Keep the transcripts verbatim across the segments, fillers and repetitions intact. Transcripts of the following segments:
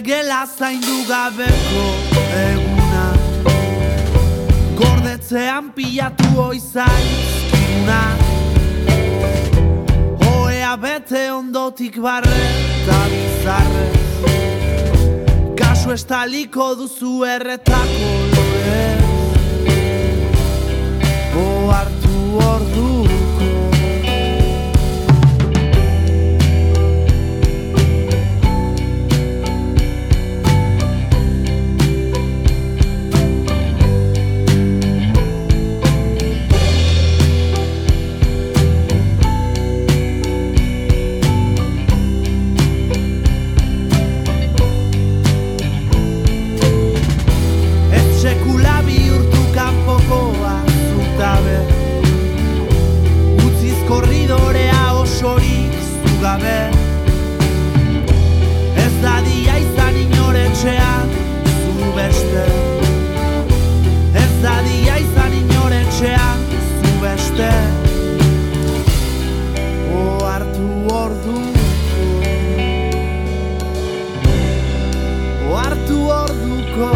gela zaindu gabeko eguna, gordetzean pilatu oizaizkiguna, oea bete ondotik barre eta bizarrez, kasu estaliko duzu erretako lorez, ohartu orduko. Sekula bihurtu kanpokoa zutabe, utziz korridorea osorik zugabe, ez dadia izan inoretxean zu beste, ez dadia izan inoretxean zu beste, ohartu orduko, ohartu orduko.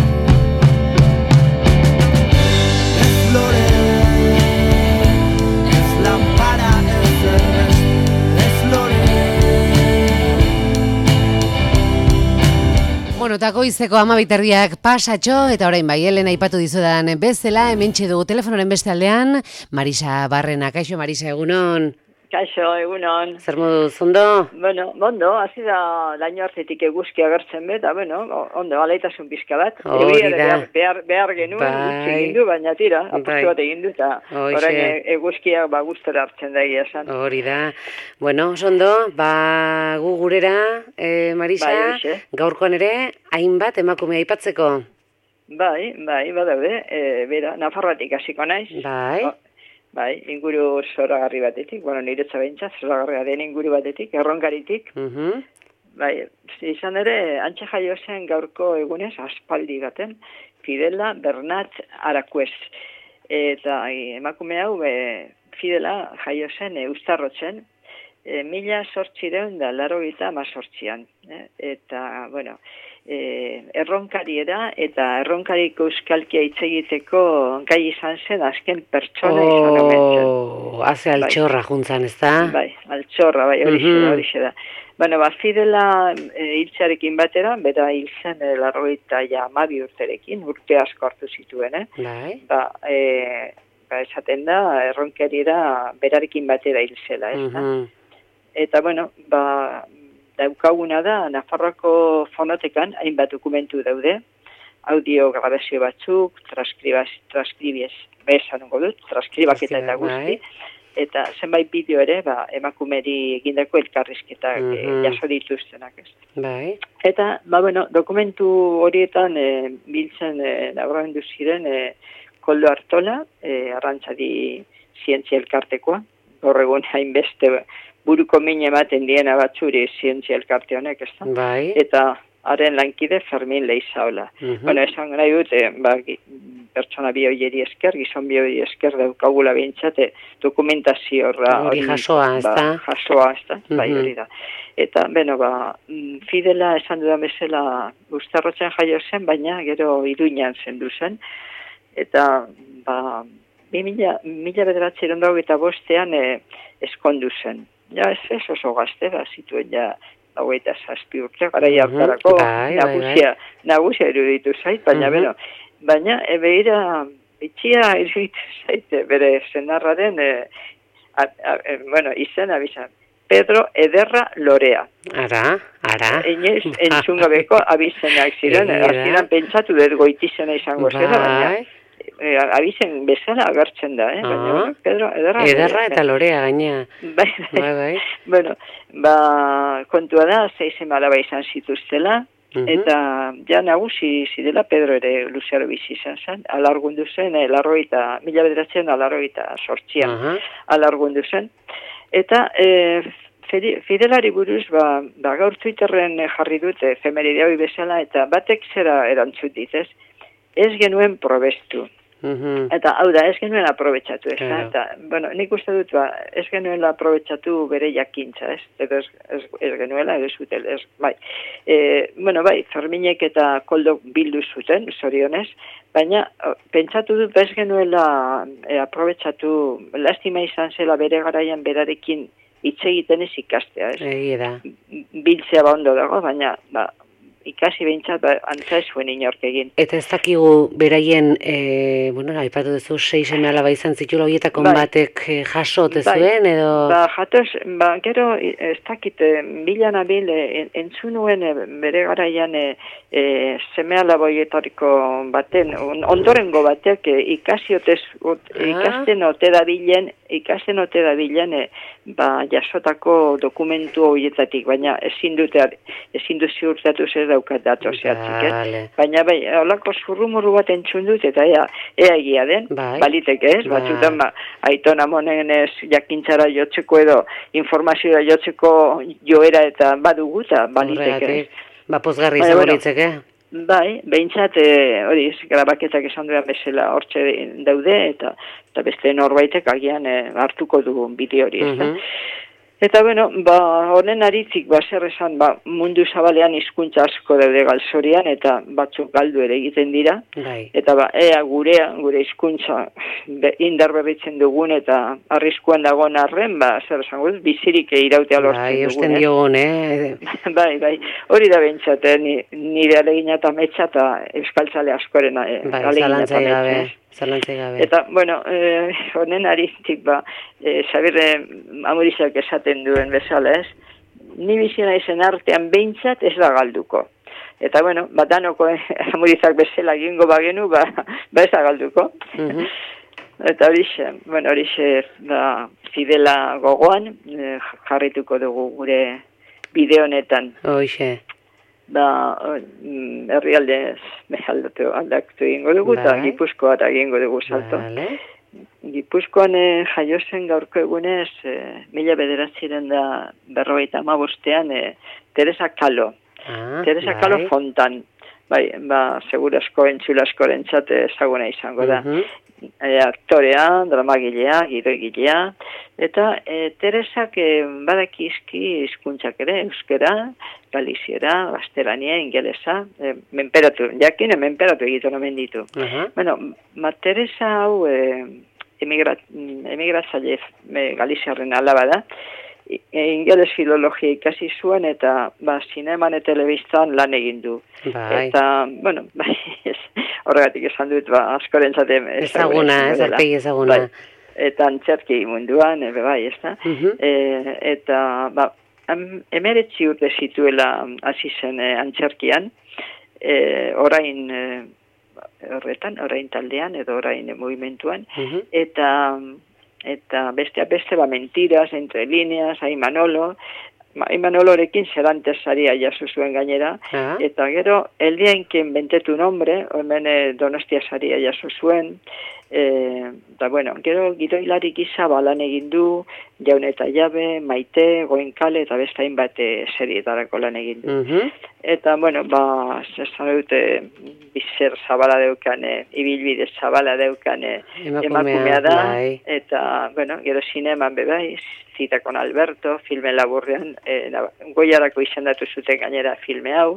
Bueno, eta goizeko amabiterdiak pasatxo, eta orain bai, Helen aipatu dizudan bezala, hementxe dugu telefonoren beste aldean, Marisa Barrena. Kaixo, Marisa, egunon? Kaixo, egunon. Zer moduz, ondo? Bueno, ondo, hasi da laino artetik eguzki agertzen bet, bueno, ondo, alaitasun pizka bat. Hori da. Behar, behar, behar genuen, utzi egin du, baina tira, apustu bat egin du, eta orain eguzkia ba gustora hartzen da egia esan. Hori da. Bueno, ondo, ba gu gurera, eh, Marisa, bai, gaurkoan ere, hainbat emakume aipatzeko. Bai, bai, badaude, e, bera, Nafarroatik hasiko naiz. Bai. O, bai, inguru zoragarri batetik, bueno, niretza behintzat, zoragarria den inguru batetik, erronkaritik. Uh-huh. Bai, izan ere, antxe jaio zen gaurko egunez, aspaldi baten, Fidela Bernat Arakuez. Eta emakume hau, e, Fidela jaio zen e, Uztarrotzen, e, mila sortzireun da laro gita amazortzian. E, eta, bueno, e, erronkari da, eta erronkariko euskalkia hitz egiteko gai izan zen azken pertsona oh, izan omentzen. Haze altxorra bai. Juntzan, ez da? Bai, altxorra, bai, hori uh-huh. da, hori da. Bueno, ba, Fidela e, hiltzarekin batera, bera hil zen e, larroita ja amabi urterekin, urte asko hartu zituen, eh? Bai. Ba, e, ba, esaten da, erronkari da berarekin batera hil zela, ez da? Uh-huh. Eta, bueno, ba, daukaguna da, Nafarroako fonotekan hainbat dokumentu daude, audio grabazio batzuk, transkribiez, besan nungo dut, transkribaketa eta guzti, eta zenbait bideo ere, ba, emakumeri egindako elkarrizketak uh-huh. jaso dituztenak ez. Bai. Eta, ba, bueno, dokumentu horietan e, biltzen e, nagoendu ziren e, Koldo Artola, e, arrantzadi zientzia elkartekoa, gaur egun hainbeste buruko min ematen diena batzuri zientzia elkarte honek, ez da? Bai. Eta haren lankide Fermin Leizaola. Uh-huh. Bueno, esan nahi dute, ba, pertsona bi hoieri esker, gizon bi hoieri esker daukagula behintzate dokumentazio horra. Hori jasoa, ez da? Ba, jasoa, ez da? Uh-huh. Bai, hori da. Eta, beno, ba, Fidela esan dudan bezala Uztarrotzen jaio zen, baina gero Iruñan zendu zen. Eta, ba, bi mila, mila bederatzeren dago eta bostean e, eskondu zen. Ja, ez ez oso gazte, da, zituen ja hogeita zazpi urte, gara jartarako uh-huh. bai, nagusia, bai, bai. nagusia eruditu zait, baina, uh-huh. beno, baina, e, behira, bitxia eruditu zait, bere zenarraren, e, a, a, e, bueno, izen abizan, Pedro Ederra Lorea. Ara, ara. Inoiz, entzungabeko abizenak ziren, aziran pentsatu dut goitizena izango bai. zera, baina, E, abizen bezala agertzen da, eh? Ah, baina, bueno, Pedro, ederra. Ederra eta Lorea, gaina. Bai, bai. bai, bai. Bueno, ba, kontua da, zeizen malaba izan zituztela, uh-huh. eta ja nagusi zidela Pedro ere luzearo bizi izan zen, alargundu zen, eh, larroita, mila bederatzen alarroita sortzian, uh-huh. alargundu zen. Eta, e, Fidelari buruz, ba, ba, gaur Twitterren jarri dut, efemeridea hori bezala, eta batek zera erantzut ditez, ez genuen probestu. Mhm. Eta hau da, ez genuen aprobetxatu, ez da? Claro. Eta, bueno, nik uste dut, ba, ez genuen aprobetxatu bere jakintza, ez? Edo ez, ez, ez genuela, edo zutel, ez, bai. E, bueno, bai, Ferminek eta Koldok bildu zuten, zorionez, baina o, pentsatu dut, ez genuela e, aprobetxatu, lastima izan zela bere garaian berarekin hitz egiten ez ikastea, ez? Egia da. Biltzea ba ondo dago, baina, ba, ikasi behintzat, ba, antza ez zuen inork egin. Eta ez dakigu beraien, e, bueno, aipatu duzu, sei seme alaba izan zitula horietako Bai. batek e, jasote Bai. zuen, edo... Ba, jatoz, ba, gero, ez dakit, bilan abil, en, entzunuen e, bere garaian e, e, seme alaboietariko baten, on, ondorengo batek e, ikasi otez, ot, Ah. ikasten ote da bilen, ikasten ote da bilen, e, ba, jasotako dokumentu horietatik, baina ezin dute, ezin du ziurtatu zer daukat dato zehatzik, eh? Vale. Baina bai, holako zurrumurru bat entzun dut, eta ea, ea egia den, Bai. baliteke ez, Bai. batzutan ba, Aiton Amonen ez jakintzara jotzeko edo informazioa jotzeko joera eta badugu, eta baliteke ez. Horregatik, ba, pozgarri Baina, izango bueno. litzeke. Bai, behintzat, e, hori, grabaketak esan duan bezala hortxe daude, eta, eta beste norbaitek agian e, hartuko du bideo hori, ez da? Mhm. Eta, bueno, ba, honen aritzik, ba, zer esan, ba, mundu zabalean hizkuntza asko daude galzorian, eta batzuk galdu ere egiten dira, Bai. eta ba, ea gurea, gure hizkuntza be, indar berritzen dugun, eta arriskuan dagoen arren, ba, zer esan guz, bizirik irautea lortzen Bai, dugun, eusten eh? diogun, eh? Bai, bai, hori da behintzat, eh? Ni, nire alegina eta metxa eta euskaltzale askoren eh, Bai, alegina eta zalantzai gabe, metxa. zalantzai gabe. Eta, bueno, eh, honen aritzik, ba, eh, Xabirre Amurizak esaten duen bezala, ez? Ni bizina izen artean behintzat ez da galduko. Eta, bueno, bat danoko eh, Amurizak bezala egingo bagenu, ba, ba ez da galduko. Mhm. Eta horixe, bueno, horixe da Fidela gogoan, eh, jarrituko dugu gure bideo honetan. Hoxe. Ba, mm, herrialdez aldatu, aldatu egingo dugu, eta Bai. Gipuzkoara egingo dugu salto. Vale. Gipuzkoan eh, jaio zen gaurko egunez, eh, mila bederatziren da berrogeita hamabostean, eh, Teresa Kalo. Ah, Teresa bai. Kalo Fontan. Bai, ba, segurasko, entzulasko rentzat ezaguna izango da. Mhm. E, aktorea, dramagilea, gidoigilea, eta e, Teresak e, badakizki hizkuntzak ere, euskera, galiziera, gaztelania, ingelesa, e, menperatu, jakin, menperatu egiten omen ditu. Aha. Bueno, ma Teresa hau e, emigrat, emigratzaile e, galiziarren alaba da, e, ingeles filologia ikasi zuen, eta ba, zineman eta telebistan lan egin du. Bai. Eta, bueno, bai, ez, horregatik esan dut, ba, askorentzat Ezaguna, ez aurpegi ezaguna. Bai, eta antzerki munduan, ebe bai, ez da? Mhm. E, eta, ba, am- emeretzi urte zituela hasi zen e, antzerkian, e, orain e, horretan, orain taldean, edo orain e, movimentuan, Mhm. eta eta beste beste ba mentiras, entre líneas, ai Manolo, ai Manolorekin Serantes saria jaso zuen gainera, Ah. eta gero el día en que inventé tu nombre, hemen eh, Donostia saria jaso zuen, eh, eta bueno, gero gidoilari gisa balan egin du, Jaun eta Jabe, Maite, Goenkale eta beste hainbat eh, serietarako lan egin du. Mhm. Eta, bueno, ba, esan dute, bizer zabala deukane, ibilbide zabala deukane Emakumea, emakumea da, bai. eta, bueno, gero zineman bebai, Zita con Alberto, filme laburrean, e, Goiarako izendatu zuten gainera filme hau,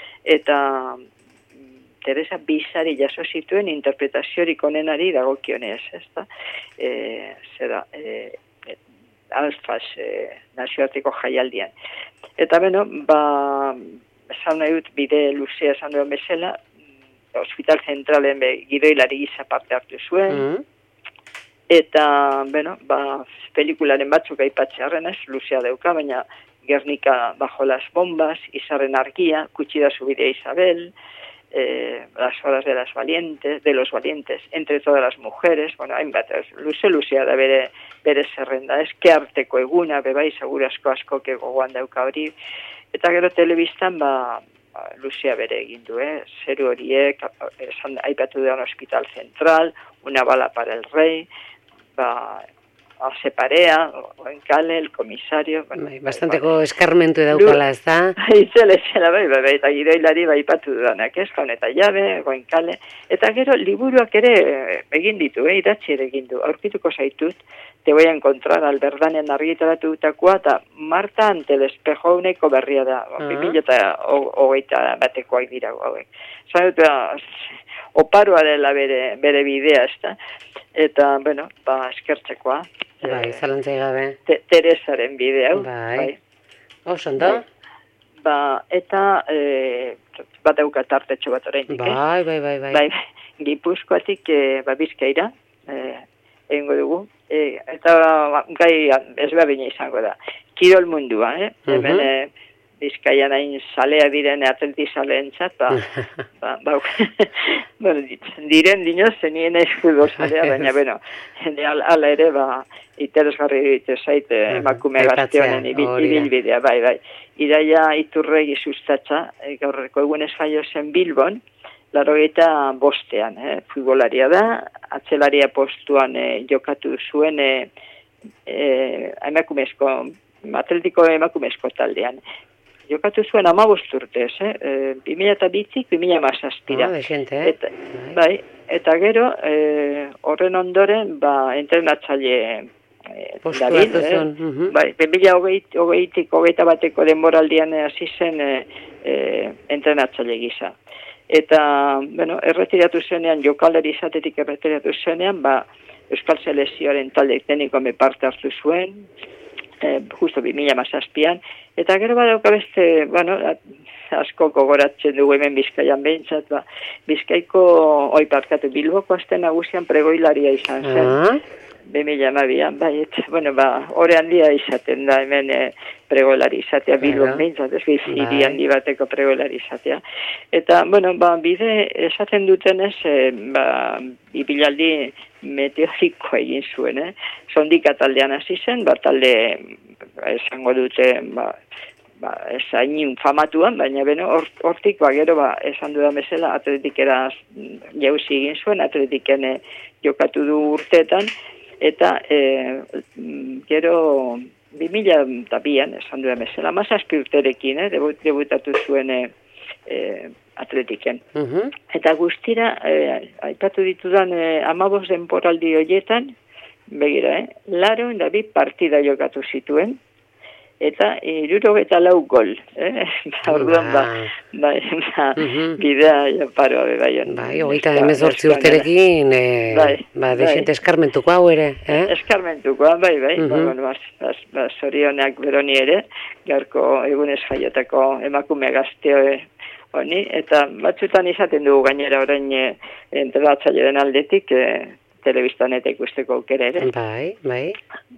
eta Teresa Bizari jaso zituen interpretaziorik onenari dagokionez, ezta? E, zera, e, e, alfaz e, nazioarteko jaialdian. Eta, beno, ba, esan nahi dut bide luzea esan duen bezala, Hospital Zentralen be, gidoilari gisa parte hartu zuen, Mhm. eta, bueno, ba, pelikularen batzuk aipatzearen ez, luzea dauka, baina Gernika bajo las bombas, Izarren argia, Kutsida su bidea Isabel, eh, Las horas de las valientes, de los valientes, Entre todas las mujeres, bueno, hainbat, luze luzea da bere, bere zerrenda, ez, Kearteko eguna, bebai, segura asko asko gogoan dauka hori, eta gero telebistan, ba, ba, luzea bere egin du, eh? Zeru horiek, esan aipatu da Hospital Central, Una bala para el rey, ba, Separea, Goenkale, el komisario... Bueno, bai, bastanteko bai, eskarmentu edaukala, ez da? Itzela, itzela, bai, bai, bai, eta gidoilari bai patu dudanak, ez, Jaun eta Jabe, Goenkale, eta gero liburuak ere egin ditu, eh, idatzi ere egin du, aurkituko zaitut, te voy a encontrar Alberdanen argitaratu dutakoa, eta Marta ante el espejo uneko berria da, uh -huh. bi mila eta hogeita batekoak dira hauek. Zan dut, oparoa dela bere, bere bidea, ez da, eta, bueno, ba, eskertzekoa. Bai, zalantzai gabe. Te, Teresaren bidea. Bai. bai. Oso, ondo? Bai. Ba, eta e, bat euka tartetxo bat oraindik, bai, eh? Bai, bai, bai. Bai, Gipuzkoatik, e, ba, Bizkaira, e, egingo dugu, e, eta ba, gai ezberdina izango da. Kirol mundua, eh? Uh -huh. Hemen, e, Bizkaian hain salea diren atleti saleentzat, ba, ba, ba, bueno, diren dinoz, zenien ez futbol salea, baina, bueno, ala ere, ba, interesgarri ditu zaite emakume gazteonen ibilbidea, bai, bai. Iraia Iturregi sustatza, gaurreko egunez jaio zen Bilbon, laurogeita bostean, eh, futbolaria da, atzelaria postuan eh, jokatu zuen eh, eh, emakumezko, atletiko emakumezko taldean. Jokatu zuen amabost urtez, eh? E, bi mila eta bitzik, bi mila mazazpira. Ah, gente, eh? Eta, bai, eta gero, e, horren ondoren, ba, entrenatzaile e, David, eh? uh -huh. Bai, bi mila hogeitik, hogeita bateko denboraldian hasi zen e, e, entrenatzaile gisa. Eta, bueno, erretiratu zenean, jokalari izatetik erretiratu zenean, ba, Euskal Selezioaren talde teknikoan parte hartu zuen, Eh, justo bi mila mazazpian, eta gero badauka beste, bueno, asko gogoratzen dugu hemen Bizkaian behintzat, ba, Bizkaiko, oi parkatu, Bilboko azten nagusian pregoilaria izan zen, uh -huh. bi mila hamabian, bai, et, bueno, ba, hori handia izaten da hemen eh, pregoilari izatea, Bilbon behintzat, ez hiri handi bateko pregoilari izatea. Eta, bueno, ba, bide esaten dutenez, eh, ba, ibilaldi meteorikoa egin zuen, eh? Sondika taldean hasi zen, ba, talde esango dute, ba, ba, esain famatuan, baina beno, hortik, ba, gero, ba, esan dudan bezala, atletikera jauzi egin zuen, atletiken eh, jokatu du urteetan, eta e, gero bi mila eta bian, esan dudan bezala, mazazpi urterekin, eh, debutatu zuen e, e, atletiken. Uh -huh. Eta guztira, eh, aipatu ditudan eh, amabos denporaldi horietan, begira, eh, laro da bi partida jokatu zituen, eta hirurogeita lau gol. Eh? Orduan, ba, ba, ba, uh -huh. bidea japaroa bai. Bai, hogeita emezortzi urterekin, eh, bai, ba, desente bai. Eskarmentuko hau ere. Eh? Eskarmentuko, bai, bai. Uh -huh. Ba, bueno, ba, ba, zorionak beroni ere, gaurko egunez jaiotako emakume gazteo honi, eta batzutan izaten dugu gainera orain e, entrenatzaile den aldetik, e, telebistan eta ikusteko aukera ere. Bai, bai.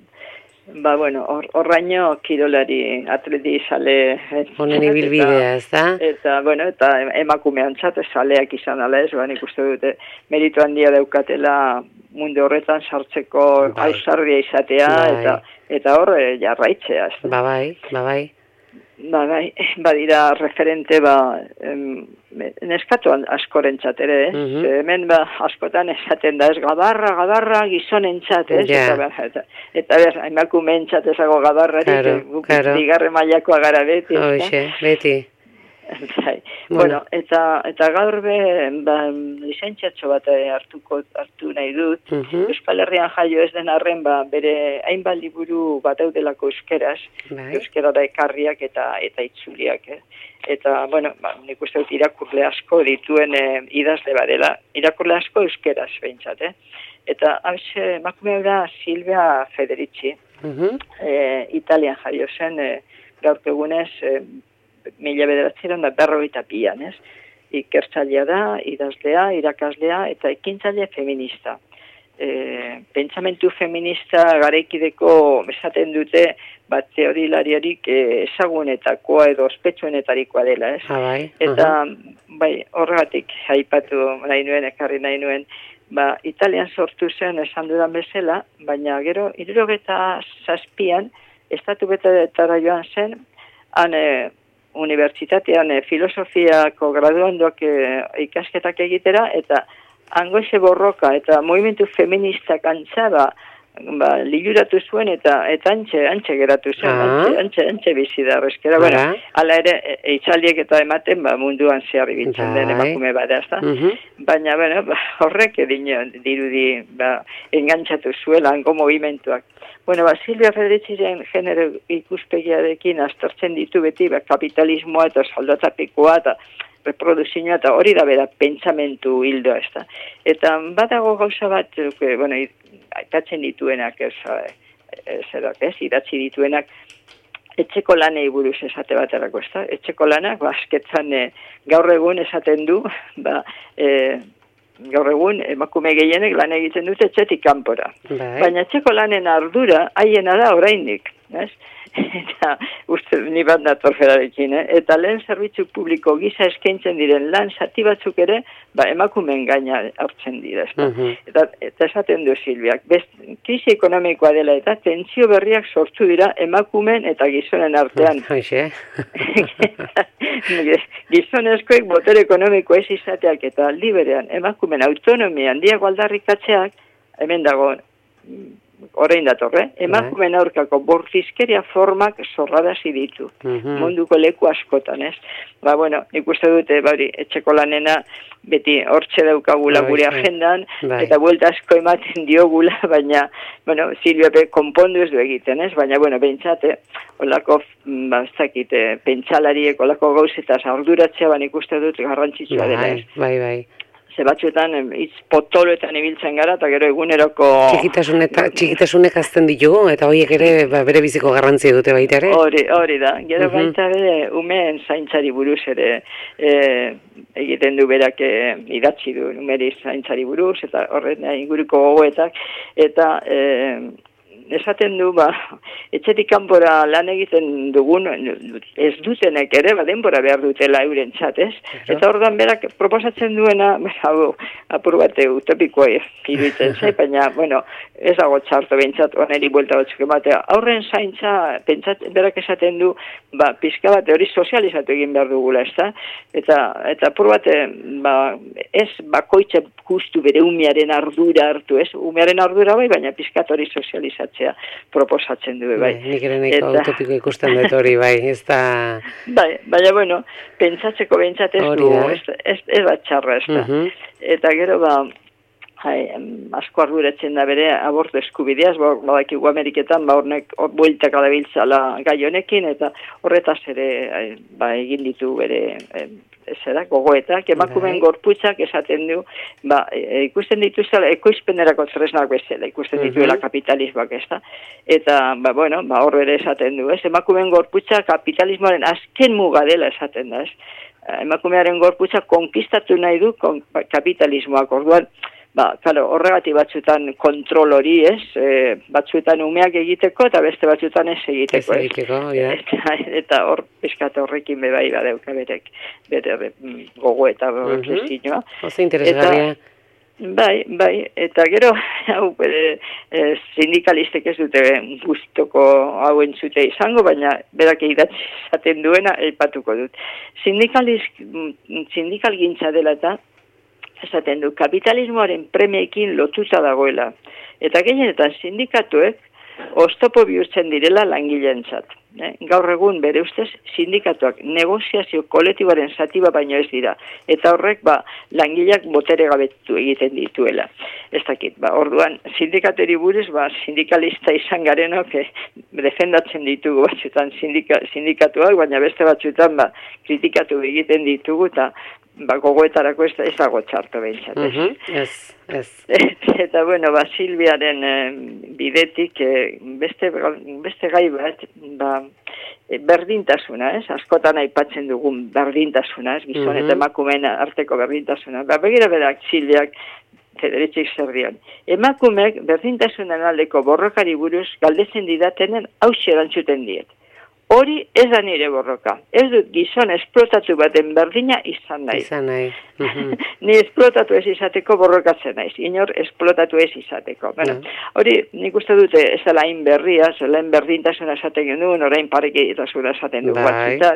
Ba, bueno, horraino or, kirolari atleti sale... Honen ibilbidea, ez da? Eta, bueno, eta emakumean txat, saleak izan ala ez, ba, nik uste dute, meritu handia daukatela mundu horretan sartzeko bai. Ausardia izatea, bai. eta eta hor jarraitzea. Ez da? Ba, bai, ba, bai. Ba, bai, badira referente, ba, em, neskatu askorentzat ere, eh? Uh -huh. Hemen, ba, askotan esaten da, ez gabarra, gabarra gizonentzat, ez? Yeah. Eta, eta, eta ber, emakumeentzat ezago gabarrarik, claro, claro. Bigarre mailakoa gara beti. Oixe, beti. Bai. Bueno, bueno, eta eta gaur be, ba, lizentziatxo bat hartuko hartu nahi dut. Uh -huh. Euskal Herrian jaio ez den arren, ba, bere hainbat liburu bat daudelako euskeraz, bai. Euskerara ekarriak eta eta itzuliak. Eh? Eta, bueno, ba, nik uste dut irakurle asko dituen eh, idazle badela, irakurle asko euskeraz behintzat, eh? Eta, hauze, emakumea da Silvia Federici, uh -huh. eh, Italian jaio zen, eh, gaur egunez, eh, mila bederatzeron da berrogeita bian, ez? Ikertzailea da, idazlea, irakaslea eta ekintzaile feminista. E, pentsamentu feminista garaikideko esaten dute bat teorilariarik e, ezagunetakoa edo ospetsuenetarikoa dela, ez? Ah, bai. Eta, uh-huh. bai, horregatik haipatu nahi nuen, ekarri nahi nuen, ba, Italian sortu zen esan dudan bezala, baina gero, hirurogeta zazpian, estatu betetara joan zen, han, e, unibertsitatean e, filosofiako graduandoak e, ikasketak egitera, eta angoize borroka eta movimentu feministak antzaba ba, liluratu zuen eta eta antxe, antxe geratu zen, ah. antxe, antxe, antxe bizi da horrezkera. Bueno, ala ere, eitzaldiek eta ematen, ba, munduan zehar ibiltzen den emakume bada, ezta? Uh-huh. Baina, bueno, ba, horrek edino dirudi, ba, engantzatu zuela, hango movimentuak. Bueno, ba, Silvia Federiciren genero ikuspegiarekin aztertzen ditu beti, ba, kapitalismoa eta soldatapikoa eta reproduzioa eta hori da bera pentsamentu hildoa, ez da. Eta badago gauza bat, que, bueno, aipatzen dituenak, ez, ez, ez, idatzi dituenak, etxeko lanei buruz esate baterako, ez da. Etxeko lanak, ba, asketzan e, gaur egun esaten du, ba, e, gaur egun emakume gehienek lan egiten dute etxetik kanpora. Bai. Baina etxeko lanen ardura haiena da oraindik, ez? Eta uste ni bat nator ferarekin, eh? Eta lehen zerbitzu publiko gisa eskaintzen diren lan zati batzuk ere, ba, emakumeen gaina hartzen dira, ezta? Uh-huh. Eta, eta esaten du Silviak, best, krisi ekonomikoa dela eta tentsio berriak sortu dira emakumeen eta gizonen artean. Hoxe. Gizonezkoek botere ekonomiko ez izateak eta aldi berean emakumeen autonomia handiago aldarrikatzeak, hemen dago, orain datorre, emakumeen aurkako bortizkeria formak zorrarazi ditu. Uh-huh. Munduko leku askotan, ez? Ba, bueno, nik uste dute, bari, etxeko lanena beti hortxe daukagula no, gure agendan, bai. Eta buelta asko ematen diogula, baina, bueno, Silvia be konpondu ez du egiten, ez? Baina, bueno, bentsate, olako, ba, ez dakit, pentsalariek, olako gauzetaz arduratzea, ba, nik uste dut garrantzitsua dela, ez? Bai, bai. Ze batzuetan hitz potoloetan ibiltzen gara, eta gero eguneroko... Txikitasunek azten ditugu, eta horiek ere ba, bere biziko garrantzia dute baita ere. Hori, hori da. Gero uh-huh. baita ere, umeen zaintzari buruz ere e, egiten du berak e, idatzi du numeri zaintzari buruz, eta horren inguruko gogoetak, eta... E, esaten du, ba, etxetik kanpora lan egiten dugun, ez dutenek ere, ba, denbora behar dutela euren txatez. Eta ordan berak proposatzen duena, hau, apur bate utopikoa iruditzen zai, baina, bueno, ez dago txarto behintzat, oneri buelta batzuk ematea. Aurren zaintza, pentsat, berak esaten du, ba, pizka bate hori sozializatu egin behar dugula, ez da? Eta, eta apur bate, ba, ez bakoitze justu bere umearen ardura hartu, ez? Umearen ardura bai, baina pizkat hori sozializatu proposatzen du, bai. Nik ere nahiko eta... utopiko ikusten dut hori, bai, ez da... Bai, baina, bueno, pentsatzeko behintzat ez du, ez, ez, ez bat txarra, ez da. Uh-huh. Eta gero, ba, hai, asko arduratzen da bere abortu eskubideaz, ba, badakigu Ameriketan, ba, hornek, hor bueltak adabiltzala gai honekin, eta horretaz ere, ba, egin ditu bere... Zera, gogoetak, emakumeen gorputzak esaten du, ba, e, ikusten dituzela, ekoizpenerako tresnak bezala, ikusten dituela kapitalismoak, ez da? Eta, ba, bueno, ba, hor ere esaten du, ez? Emakumeen gorputzak kapitalismoaren azken muga dela esaten da, ez? Emakumearen gorputzak konkistatu nahi du kon, kapitalismoak, orduan, ba, claro, horregatik batzuetan kontrol hori, ez? E, batzuetan umeak egiteko eta beste batzuetan ez egiteko, ez? Egiteko, ja. Eta, eta hor, pizkat horrekin bebai badeuka berek, bere gogo eta reflexioa. Uh-huh. Oso interesgarria. Bai, bai, eta gero, hau, e, e, sindikalistek ez dute gustoko hau entzute izango, baina berak idatzi izaten duena, aipatuko dut. Sindikaliz, sindikal gintza dela eta, esaten du, kapitalismoaren premiekin lotuta dagoela. Eta gehienetan sindikatuek oztopo bihurtzen direla langileentzat. Eh? Gaur egun bere ustez sindikatuak negoziazio kolektiboaren zatiba baino ez dira. Eta horrek ba, langileak botere gabetu egiten dituela. Ez dakit, ba, orduan sindikateri buruz ba, sindikalista izan garenok eh, defendatzen ditugu batzutan sindika, sindikatuak, baina beste batzutan ba, kritikatu egiten ditugu eta ba, gogoetarako ez, ez dago txarto behintzat. Uh-huh. Ez, ez. Eta, bueno, ba, Silviaren eh, bidetik eh, beste, beste gai bat, ba, eh, berdintasuna, ez? Askotan aipatzen dugun berdintasuna, ez? Gizon eta emakumeen arteko berdintasuna. Ba, begira berak Silviak, Federitxik zer dion. Emakumeek berdintasunan aldeko borrokari buruz galdetzen didatenen hauxe erantzuten diet. Hori ez da nire borroka. Ez dut gizon esplotatu baten berdina izan nahi. Izan nahi. Uh-huh. Ni esplotatu ez izateko borrokatzen naiz. Inor esplotatu ez izateko. Bueno, uh-huh. Hori nik uste dute ez dela hain berria, zelain berdintasuna esaten genuen, orain parekitasuna esaten dugu batzutan.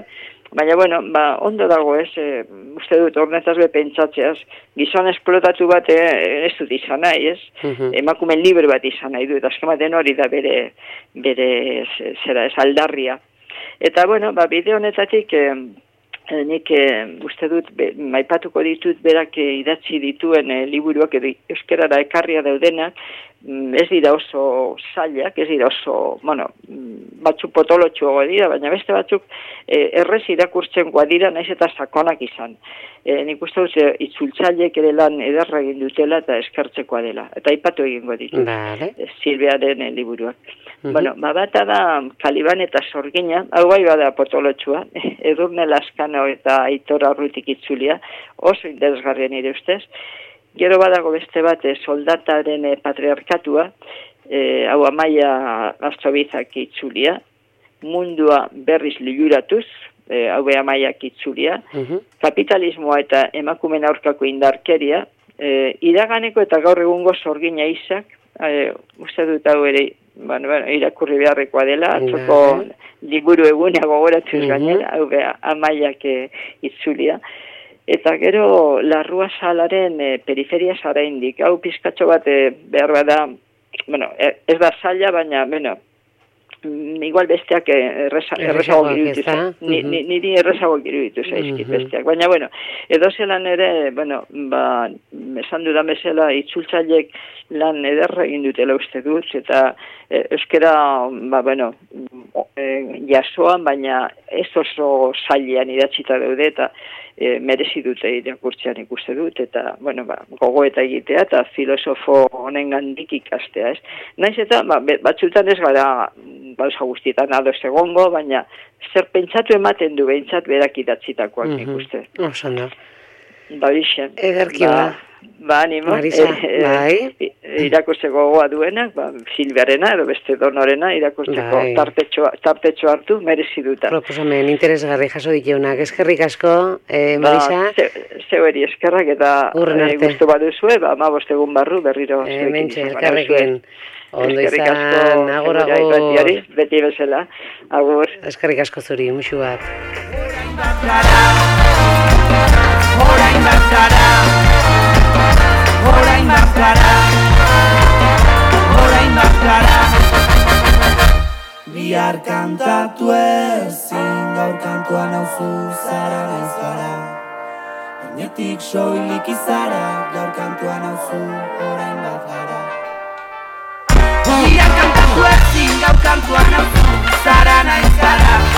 Baina, bueno, ba, ondo dago ez, e, uste dut, hornetaz be pentsatzeaz, gizon esplotatu bat e, ez dut izan nahi, ez? Mhm. Emakumen libre bat izan nahi dut, azkematen hori da bere, bere zera ez aldarria. Eta, bueno, ba, bide honetatik, e, nik e, uste dut, be, maipatuko ditut berak e, idatzi dituen e, liburuak edo euskerara ekarria daudenak, ez dira oso zailak, ez dira oso, bueno, batzuk potolotxuago dira, baina beste batzuk e, errez irakurtzen dira, naiz eta sakonak izan. E, nik uste dut, e, itzultzaileek ere lan ederra egin dutela eta eskertzekoa dela. Eta aipatu egingo ditu, vale. e, Silviaren e, liburuak. Mhm. Bueno, babata da Kaliban eta Sorgina, hau bai bada potolotxua, Edurne Laskano eta Aitor Arrutik itzulia, oso interesgarria nire ustez. Gero badago beste bat e, soldataren e, patriarkatua, e, hau Amaia Astobizak itzulia, mundua berriz liuratuz, e, hau Amaiak itzulia, Mhm. kapitalismoa eta emakumen aurkako indarkeria, e, iraganeko eta gaur egungo Sorgina Isak, e, uste dut hau ere, bueno, bueno, irakurri beharrekoa dela, atzoko Vale. liburu eguna gogoratuz Mhm. gainera, hau Amaiak e, itzulia. Eta gero, larrua salaren e, periferia zara indik. Hau pizkatxo bat e, behar bada, bueno, e, ez da zaila, baina, bueno, mm, igual besteak erreza, errezago giruditu. Ni, ni, niri errezago giruditu zaizkit Mhm. besteak. Baina, bueno, edo zelan ere, bueno, ba, esan dudan bezala, itzultzaileek lan ederra egin dutela uste dut, eta e, euskera, ba, bueno, e, jasoan, baina ez oso zailean idatzita daude, eta e, merezi dute irakurtzean ikuste dut, eta, bueno, ba, gogo eta egitea, eta filosofo honen gandik ikastea, ez? Naiz eta, ba, batzutan ez gara, gauza guztietan ados egongo, baina zer pentsatu ematen du behintzat berak idatzitakoak Mhm. ikuste. Oso no. Ba, horixen. Ederki ba. Ba, animo. Marisa, eh, bai. eh, irakurtzeko gogoa duenak, ba, Silviarena edo beste donorena irakurtzeko Bai. tartetxo, tartetxo hartu merezi duta. Proposamen interesgarri jaso diteunak. Eskerrik asko, eh, Ba, Marisa. ze, zeueri eskerrak eta Hurren eh, arte. gustu baduzue, ba, ma bostegun barru berriro. Eh, zuekin mentxe, izan elkarrekin. Ondo Eskerrik izan, asko, agur, Segura agur. irratiari, beti bezala, agur. Eskerrik asko zuri, musu bat. Orain bat gara, orain bat gara, orain bat gara, orain bat gara. Bihar kantatu ezin, gaur kantua nauzu zara naiz gara. Gainetik soilik izara, gaur kantua nauzu orain bat gara. Bihar kantatu ezin, gaur kantua nauzu zara naiz gara.